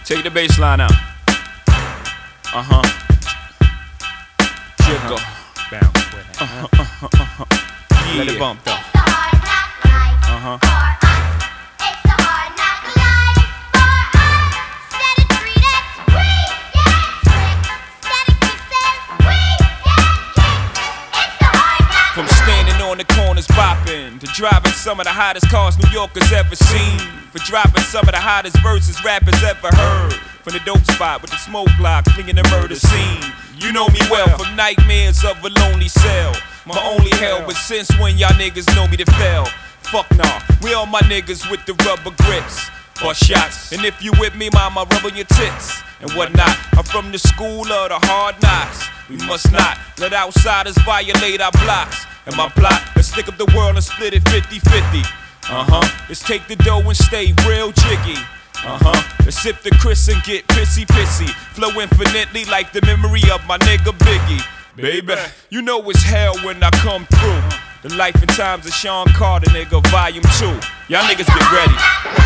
Take the bass line out. Jiggle. Bounce with it. Yeah. Let it bump though. From standing on the corners bopping to driving some of the hottest cars New Yorkers ever seen, for dropping some of the hottest verses rappers ever heard, from the dope spot with the smoke block flinging the murder scene. You know me well from nightmares of a lonely cell, my only hell. But since when y'all niggas know me to fail? Fuck nah, we all my niggas with the rubber grips or shots. And if you with me, mama, rub on your tits and whatnot. I'm from the school of the hard knocks. We must not let outsiders violate our blocks. And my plot, let's stick up the world and split it 50-50. Let's take the dough and stay real jiggy. Let's sip the Chris and get pissy. Flow infinitely like the memory of my nigga Biggie. Baby, you know it's hell when I come through. The life and times of Sean Carter, nigga, volume 2. Y'all niggas get ready.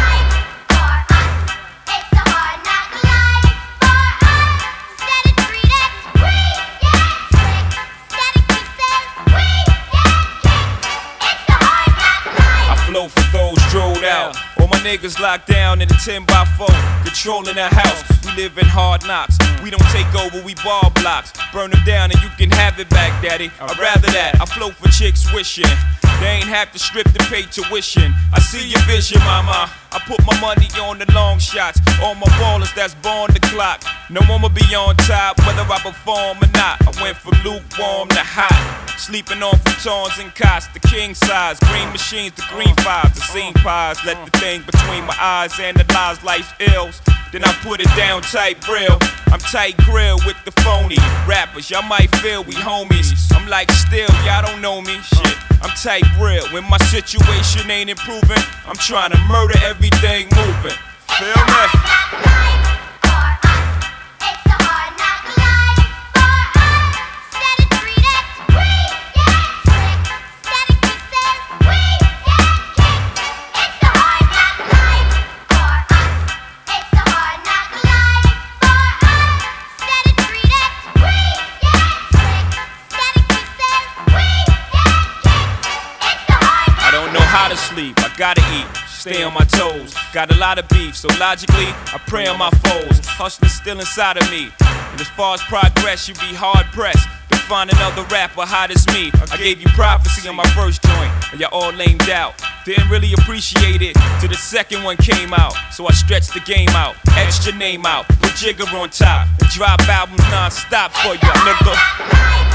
Flow for those drilled out. All my niggas locked down in a 10x4, controlling the house. We live in hard knocks. We don't take over, we ball blocks. Burn them down and you can have it back, daddy. I'd rather that. I flow for chicks wishing they ain't have to strip to pay tuition. I see your vision, mama. I put my money on the long shots. All my ballers that's born the clock. No one will be on top, whether I perform or not. I went from lukewarm to hot. Sleeping on futons and cots, the king size. Green machines, the green fives, the scene pies. Let the thing between my eyes analyze life's ills. Then I put it down tight real. I'm tight grill with the phony rappers. Y'all might feel we homies. I'm like still, y'all don't know me. Shit, I'm tight real. When my situation ain't improving, I'm trying to murder everything moving. Feel me? How to sleep, I gotta eat, stay on my toes. Got a lot of beef, so logically, I pray on my foes. Hustling still inside of me, and as far as progress, you be hard pressed to find another rapper hot as me. I gave you prophecy on my first joint, and y'all all lamed out. Didn't really appreciate it till the second one came out. So I stretched the game out, etched your name out, put Jigger on top, and drop albums non-stop for ya, nigga.